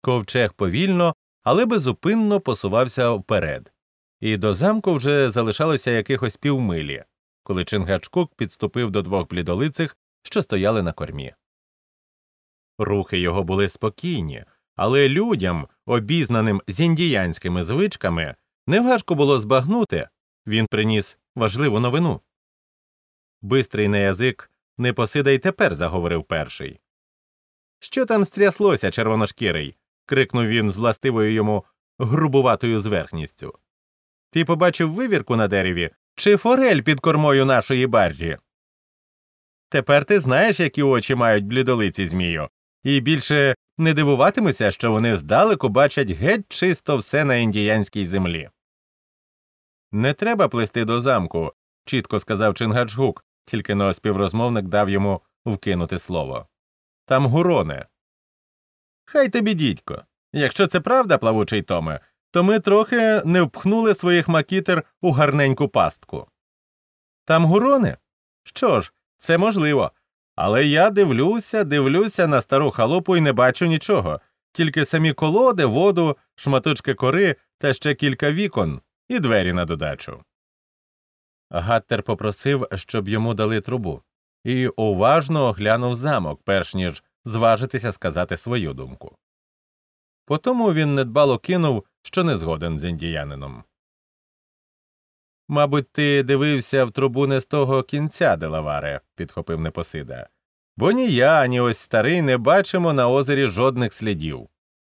Ковчег повільно, але безупинно посувався вперед. І до замку вже залишалося якихось півмилі, коли Чингачгук підступив до двох блідолицих, що стояли на кормі. Рухи його були спокійні, але людям, обізнаним з індіянськими звичками, неважко було збагнути, він приніс важливу новину. Бистрий на язик Непосида й тепер заговорив перший. «Що там стряслося, червоношкірий?» – крикнув він з властивою йому грубуватою зверхністю. «Ти побачив вивірку на дереві чи форель під кормою нашої баржі? Тепер ти знаєш, які очі мають блідолиці, змію, і більше не дивуватимешся, що вони здалеку бачать геть чисто все на індіянській землі». «Не треба плисти до замку», – чітко сказав Чингачгук, тільки но співрозмовник дав йому вкинути слово. «Там гурони». «Хай тобі, дідько. Якщо це правда, плавучий Томе, то ми трохи не впхнули своїх макітер у гарненьку пастку». «Там гурони? Що ж, це можливо. Але я дивлюся на стару халупу і не бачу нічого. Тільки самі колоди, воду, шматочки кори та ще кілька вікон і двері на додачу». Гаттер попросив, щоб йому дали трубу, і уважно оглянув замок, перш ніж зважитися сказати свою думку. Потому він недбало кинув, що не згоден з індіянином. «Мабуть, ти дивився в трубу не з того кінця, Делаваре», – підхопив Непосида. «Бо ні я, ні ось старий не бачимо на озері жодних слідів».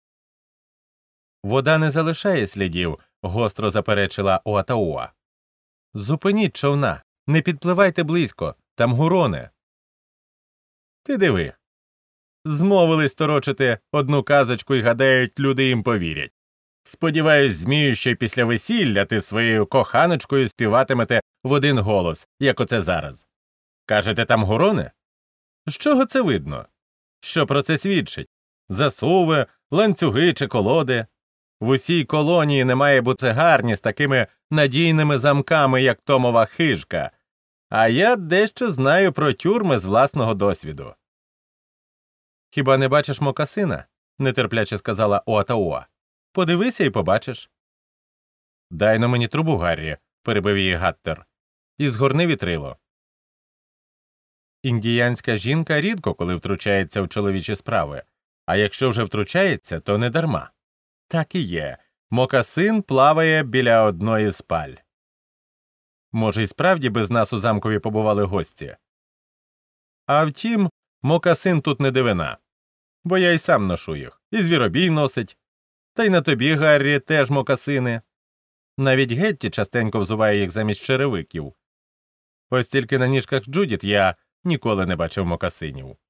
«Вода не залишає слідів», – гостро заперечила Уатауа. «Зупиніть човна, не підпливайте близько, там гурони». «Ти диви. Змовились торочити одну казочку і гадають, люди їм повірять. Сподіваюсь, змію, що й після весілля ти своєю коханочкою співатимете в один голос, як оце зараз. Кажете, там гурони? З чого це видно? Що про це свідчить? Засуви, ланцюги чи колоди? В усій колонії немає буцегарні з такими надійними замками, як Томова хижка. А я дещо знаю про тюрми з власного досвіду». «Хіба не бачиш мокасина?» – нетерпляче сказала Уатауа. «Подивися і побачиш». «Дай-но мені трубу, Гаррі», – перебив її Гаттер, – «і згорни вітрило». Індіянська жінка рідко коли втручається в чоловічі справи, а якщо вже втручається, то не дарма. Так і є. Мокасин плаває біля одної з паль. Може, і справді без нас у замкові побували гості? А втім, мокасин тут не дивина, бо я й сам ношу їх, і звіробій носить. Та й на тобі, Гаррі, теж мокасини. Навіть Гетті частенько взуває їх замість черевиків. Ось тільки на ніжках Джудіт я ніколи не бачив мокасинів.